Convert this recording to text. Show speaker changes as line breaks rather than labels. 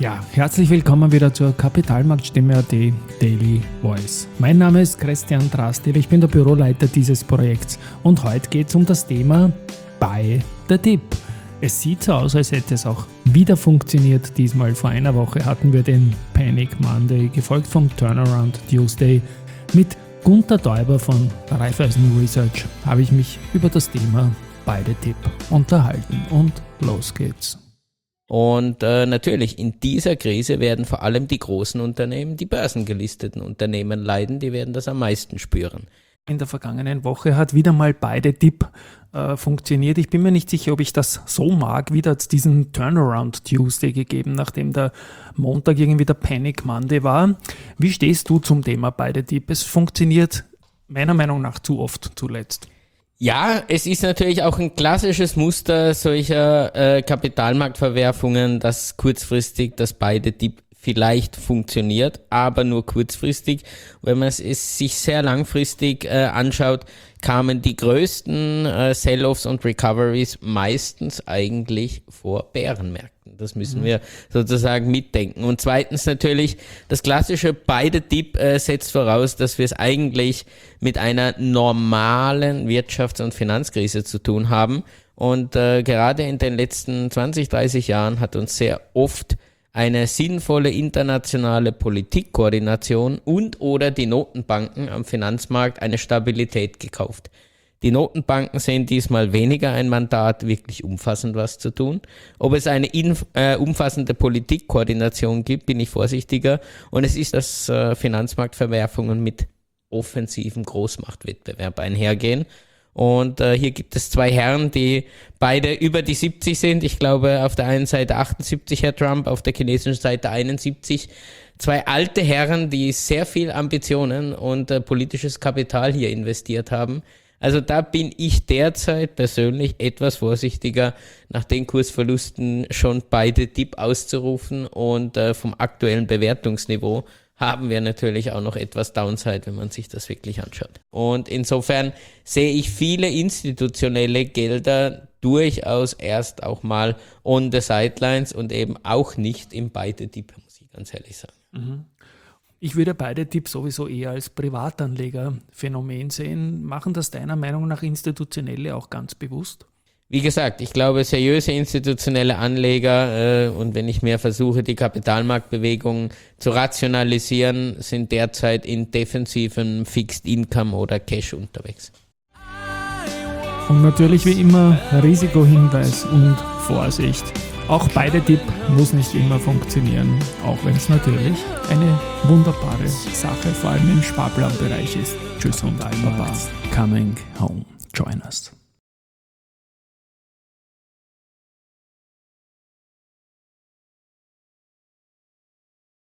Ja, herzlich willkommen wieder zur Kapitalmarktstimme.at Daily Voice. Mein Name ist Christian Drastil, ich bin der Büroleiter dieses Projekts und heute geht es um das Thema Buy the Dip. Es sieht so aus, als hätte es auch wieder funktioniert. Diesmal vor einer Woche hatten wir den Panic Monday, gefolgt vom Turnaround Tuesday. Mit Gunter Däuber von Raiffeisen Research habe ich mich über das Thema Buy the Dip unterhalten und los geht's.
Und natürlich, in dieser Krise werden vor allem die großen Unternehmen, die börsengelisteten Unternehmen leiden, die werden das am meisten spüren.
In der vergangenen Woche hat wieder mal Buy the Dip funktioniert. Ich bin mir nicht sicher, ob ich das so mag. Wieder hat es diesen Turnaround Tuesday gegeben, nachdem der Montag irgendwie der Panic Monday war. Wie stehst du zum Thema Buy the Dip? Es funktioniert meiner Meinung nach zu oft zuletzt.
Ja, es ist natürlich auch ein klassisches Muster solcher Kapitalmarktverwerfungen, dass kurzfristig das Buy the Dip vielleicht funktioniert, aber nur kurzfristig. Wenn man es sich sehr langfristig anschaut, kamen die größten Sell-offs und Recoveries meistens eigentlich vor Bärenmärkten. Das müssen wir sozusagen mitdenken. Und zweitens natürlich, das klassische Buy the Dip setzt voraus, dass wir es eigentlich mit einer normalen Wirtschafts- und Finanzkrise zu tun haben. Und gerade in den letzten 20, 30 Jahren hat uns sehr oft eine sinnvolle internationale Politikkoordination und oder die Notenbanken am Finanzmarkt eine Stabilität gekauft. Die Notenbanken sehen diesmal weniger ein Mandat, wirklich umfassend was zu tun. Ob es eine umfassende Politikkoordination gibt, bin ich vorsichtiger. Und es ist, dass Finanzmarktverwerfungen mit offensivem Großmachtwettbewerb einhergehen. Und hier gibt es zwei Herren, die beide über die 70 sind. Ich glaube, auf der einen Seite 78 Herr Trump, auf der chinesischen Seite 71. Zwei alte Herren, die sehr viel Ambitionen und politisches Kapital hier investiert haben. Also da bin ich derzeit persönlich etwas vorsichtiger, nach den Kursverlusten schon Buy the Dip auszurufen. Und vom aktuellen Bewertungsniveau haben wir natürlich auch noch etwas Downside, wenn man sich das wirklich anschaut. Und insofern sehe ich viele institutionelle Gelder durchaus erst auch mal on the sidelines und eben auch nicht im Buy the Dip, muss ich ganz ehrlich sagen.
Mhm. Ich würde Buy the Dip sowieso eher als Privatanlegerphänomen sehen. Machen das deiner Meinung nach Institutionelle auch ganz bewusst?
Wie gesagt, ich glaube, seriöse institutionelle Anleger und wenn ich mehr versuche, die Kapitalmarktbewegungen zu rationalisieren, sind derzeit in defensiven Fixed Income oder Cash unterwegs.
Und natürlich wie immer Risikohinweis und Vorsicht. Auch Buy the Dip muss nicht immer funktionieren, auch wenn es natürlich eine wunderbare Sache, vor allem im Sparplanbereich ist. Tschüss und Baba, coming home. Join us.